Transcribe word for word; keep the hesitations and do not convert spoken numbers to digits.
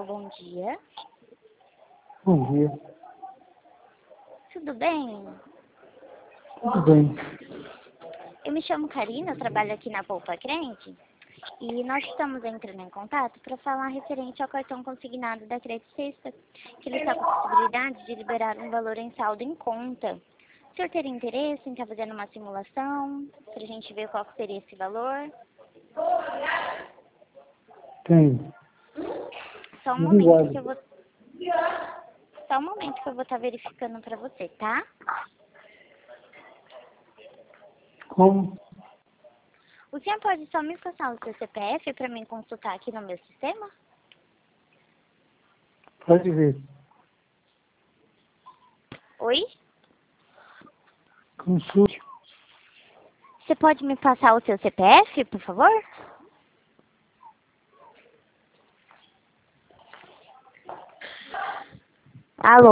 bom dia. Bom dia. Tudo bem? Tudo bem. Eu me chamo Karina, eu trabalho aqui na Poupa Crente. E nós estamos entrando em contato para falar referente ao cartão consignado da Crédito Sexta, que ele está com a possibilidade de liberar um valor em saldo em conta. O senhor teria interesse em estar fazendo uma simulação, para a gente ver qual seria esse valor? Tem. Só um Obrigado. momento que eu vou... Só um momento que eu vou estar verificando para você, tá? Como? O senhor pode só me passar o seu C P F para mim consultar aqui no meu sistema? Pode ver. Oi? Consulte. Você pode me passar o seu C P F, por favor? Alô?